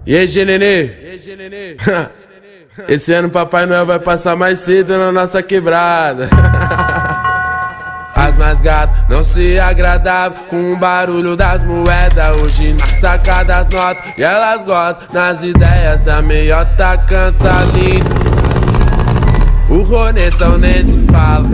E aí, Genenê? Esse ano Papai Noel vai passar mais cedo na nossa quebrada. As mais gatas não se agradavam com o barulho das moedas. Hoje na sacada as notas e elas gostam nas ideias. Se a meiota canta lindo, o ronetão nem se fala.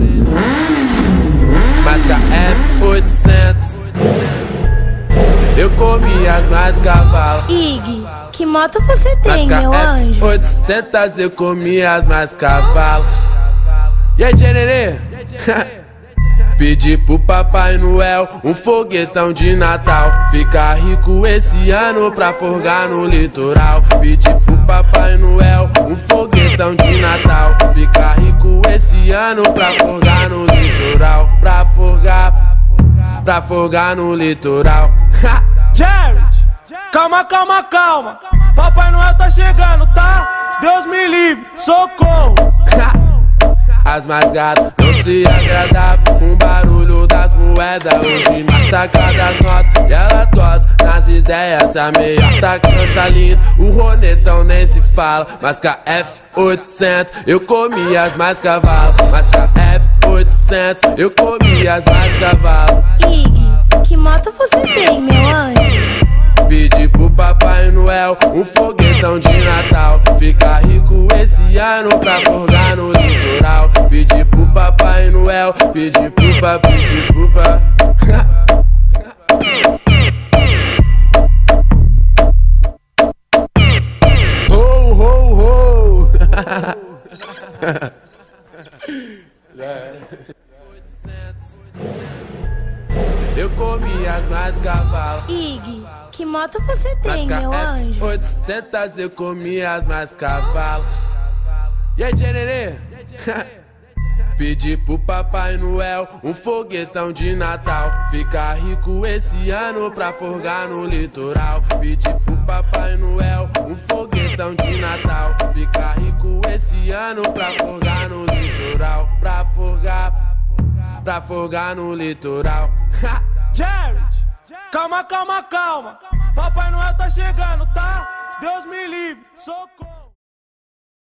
Mas KF800 eu comi as mais cavalos. Ig, que moto você tem, meu anjo? 800 eu comi as mais cavalos. E aí, Genenê? Pedi pro Papai Noel um foguetão de Natal. Ficar rico esse ano pra forgar no litoral. Pedi pro Papai Noel um foguetão de Natal. Ficar rico esse ano pra forgar no litoral. Pra forgar no litoral. Jared, calma, calma, calma. Papai Noel tá chegando, tá? Deus me livre, socorro. As mais gatas não se agradavam com o barulho das moedas. Hoje na sacada as notas e elas gostam nas ideias. Se a meiota canta lindo, o ronetão nem se fala. Mas KF800 eu comi as mais cavalos. Mas KF800 eu comi as mais cavalos. Ig, que moto você tem, meu anjo? Pedi pro Papai Noel um foguetão de Natal. Ficar rico esse ano pra forgar no litoral. Pedi pro Papai Noel, pedi pro papai. Ho, ho, ho. Eu comi as mais cavalos. Ig, que moto você tem, meu anjo? 800 eu comi as mais cavalos. E aí, Genenê? Pedi pro Papai Noel um foguetão de Natal. Ficar rico esse ano pra forgar no litoral. Pedi pro Papai Noel um foguetão de Natal. Ficar rico esse ano pra forgar no litoral. Pra forgar no litoral. Jared, calma, calma, calma. Papai Noel tá chegando, tá? Deus me livre, socorro.